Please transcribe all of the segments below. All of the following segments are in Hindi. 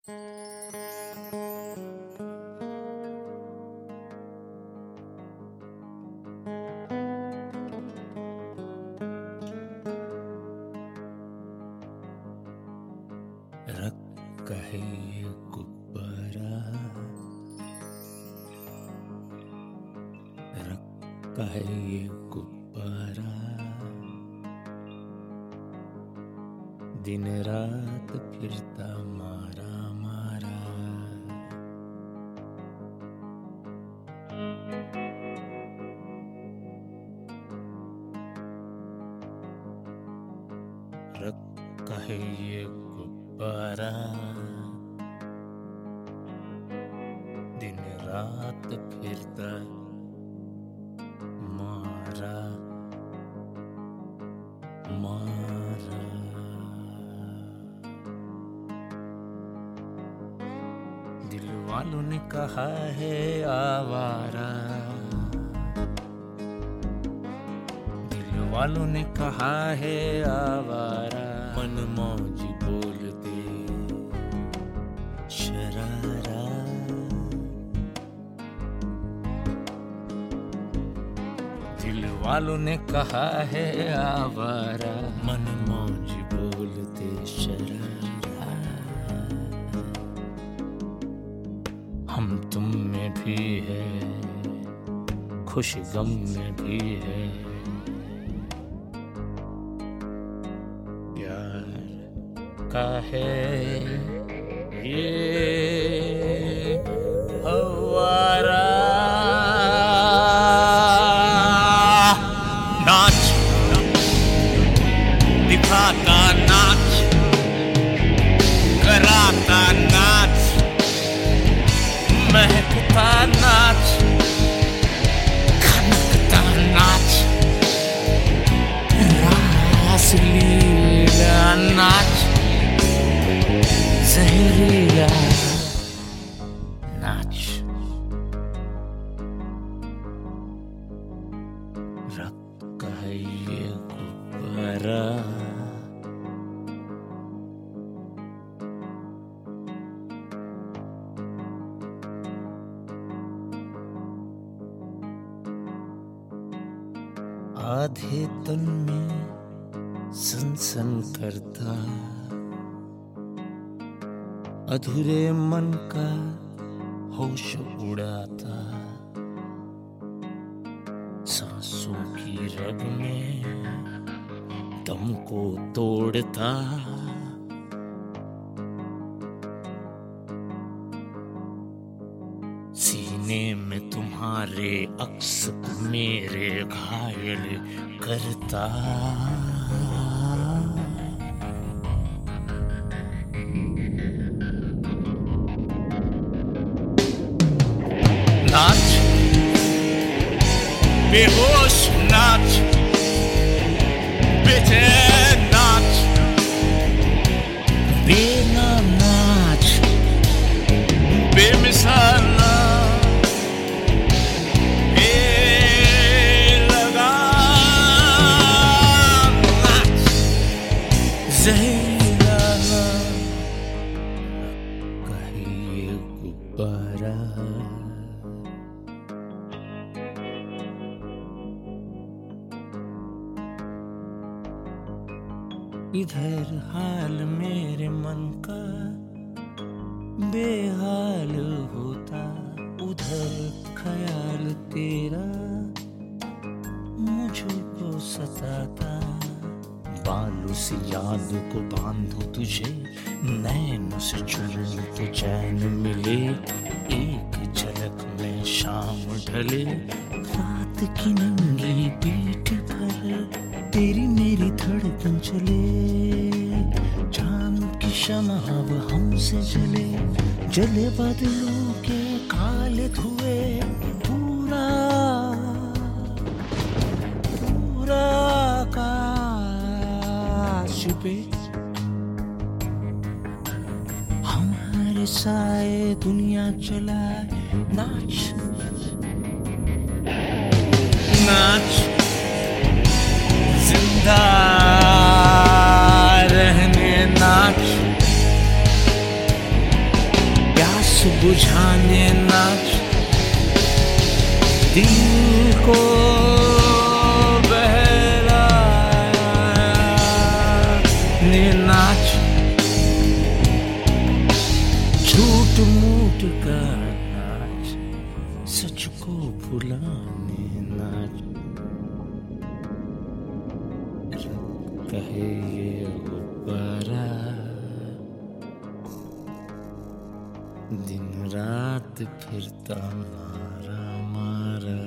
रखा है ये गुब्बारा, रखा है ये गुब्बारा, दिन रात फिरता मारा मारा। रखा है ये गुब्बारा, दिन रात फिरता मारा मारा। दिल वालों ने कहा है आवारा, दिल वालों ने कहा है आवारा। मन मौज बोलते शरारा, दिल वालों ने कहा है आवारा। मन मौज बोलते शरारा। हम तुम में भी है, खुश गम में भी है, का है ये हवारा। नाच दिखाता नाच, कराता नाच, महकता नाच, खनकता नाच, रास लीला नाच, जहरीला नाच। रखा है ये गुब्बारा, आधे तन में सनसन करता, अधूरे मन का होश उड़ाता, सांसों की रग में दम को तोड़ता, सीने में तुम्हारे अक्स मेरे घायल करता। नाच बेहोश नाच, बेचैन नाच, बेनाम नाच, बेमिसाल नाच, बेलगाम नाच, जहरीला नाच। रखा है ये गुब्बारा, इधर हाल मेरे मन का बेहाल होता, उधर ख्याल तेरा मुझको सताता। बालों से याद को बांधो तुझे, नैनों से चुनूं तो चैन मिले। एक झलक में शाम ढले, रात की नंगी पीठ पर तेरी मेरी धड़कन चले। चांद की शम्मा अब हमसे जले, जले बादलों के काले धुएं। पूरा पूरा आकाश पे हमारे साए दुनिया चलाए। नाच नाच, जिंदा रहने नाच, बुझाने नाच, दिल को बहलाने नाच, झूठ मूठ का नाच, सच को भुलाने नाच। कहे ये गुब्बारा दिन रात फिरता मारा मारा,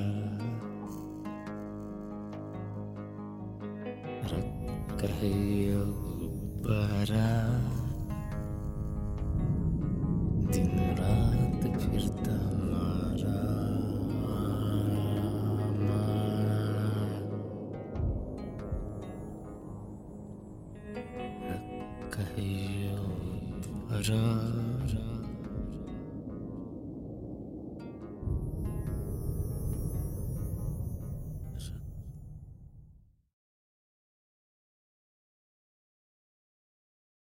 कहे ये गुब्बारा दिन रात फिरता मारा मारा, कहे ये गुब्बारा